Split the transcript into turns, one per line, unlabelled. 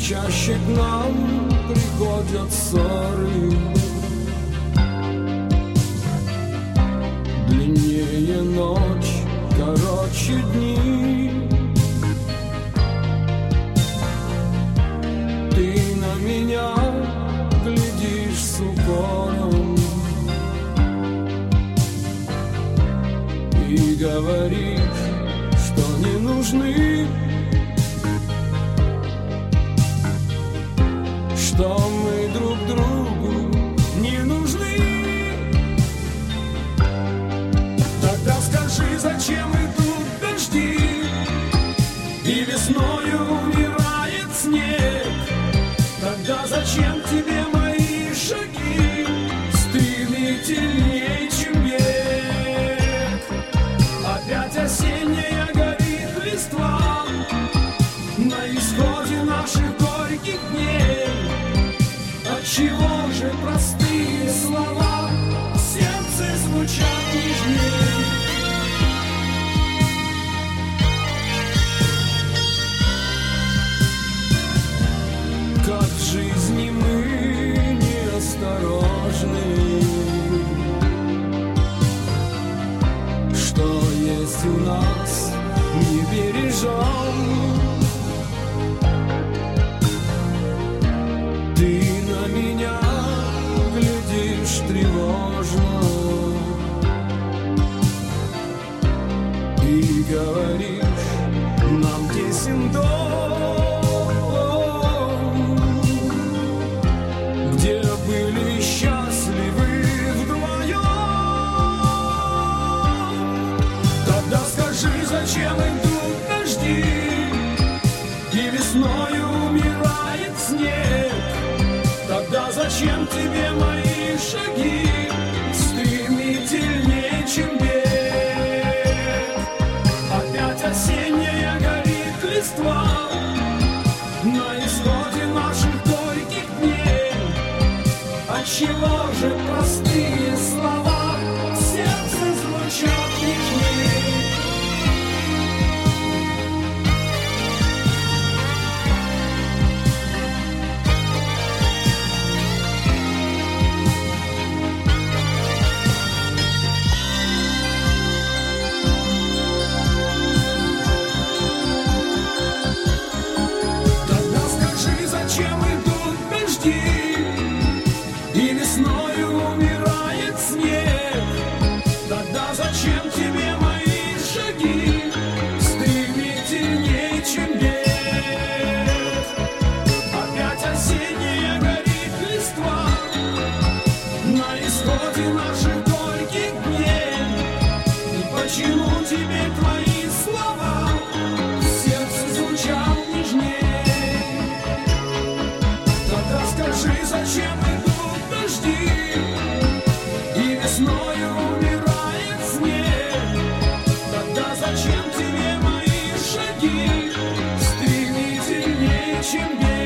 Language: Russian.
чаще к нам приходят ссоры. Длиннее ночь, короче дни. Ты на меня глядишь с укором и говоришь, что не нужны, что мы друг другу не нужны. Тогда скажи, зачем идут дожди и весною умирает снег? Тогда зачем тебе мои шаги стремительнее, чем бег? Опять осенняя горит листва на исходе наших горьких дней. Отчего же простые слова в сердце звучат нежней? Как в жизни мы неосторожны, что есть у нас не бережем. Ты на меня глядишь тревожно и говоришь, нам тесен дом, где были счастливы вдвоем. Тогда скажи, зачем идут дожди и весною умирает снег? Тогда зачем тебе мои шаги стремительнее, чем бег? Опять осенняя горит листва на исходе наших горьких дней. Отчего же простые слова в сердце звучат нежней? И весною умирает снег. Тогда зачем тебе мои шаги стремительнее, чем бег? Опять осенняя горит листва на исходе наших горьких дней. И почему тебе твои слова в сердце звучат нежней? Тогда скажи, зачем идут дожди и весною умирает снег? Тогда зачем тебе мои шаги стремительнее, чем бег?